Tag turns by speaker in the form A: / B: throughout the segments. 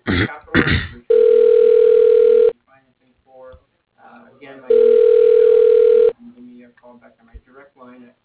A: financing for. Again, my name is Nico. Give me a call back on my direct line at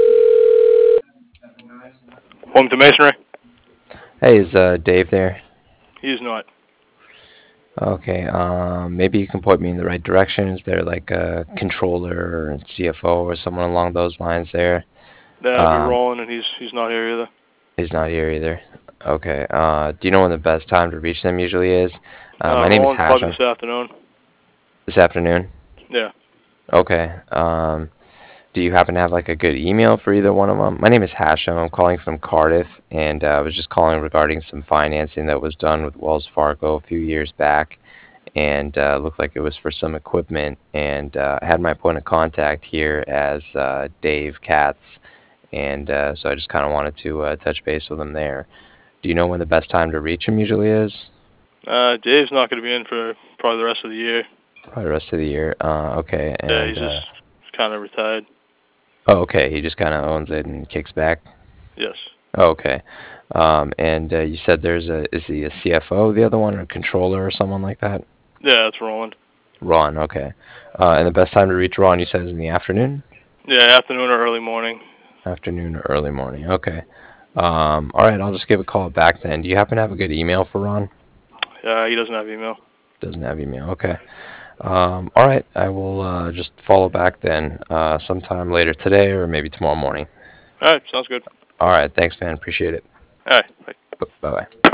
A: 877-779.
B: Home to Masonry?
C: Hey, is Dave there?
B: He is not.
C: Okay, maybe you can point me in the right direction. Is there like a controller or CFO or someone along those lines there?
B: That'd be
C: Um,
B: Roland, and he's not here either.
C: he's not here either. Okay, do you know when the best time to reach them usually is? My name is
B: Roland's probably
C: Hashem.
B: this afternoon.
C: This afternoon?
B: Yeah.
C: Okay, do you happen to have like a good email for either one of them? My name is Hashem. I'm calling from Cardiff, and I was just calling regarding some financing that was done with Wells Fargo a few years back. And looked like it was for some equipment. And I had my point of contact here as Dave Katz, and so I just kind of wanted to touch base with him there. Do you know when the best time to reach him usually is?
B: Dave's not going to be in for probably the rest of the year.
C: Probably the rest of the year. Okay,
B: Yeah,
C: and
B: he's kind of retired.
C: oh, okay, he just kind of owns it and kicks back.
B: Yes.
C: Oh, okay, and you said is he a CFO, the other one, or a controller or someone like that?
B: Yeah, that's Roland.
C: Ron, okay. And the best time to reach Ron, you said, is in the afternoon?
B: Yeah, afternoon or early morning.
C: Afternoon or early morning. Okay. All right, I'll just give a call back then. Do you happen to have a good email for Ron?
B: He doesn't have email.
C: Doesn't have email. Okay. All right, I will just follow back then sometime later today or maybe tomorrow morning.
B: All right, sounds good.
C: All right, thanks, man. Appreciate it.
B: All right, bye.
C: Bye bye.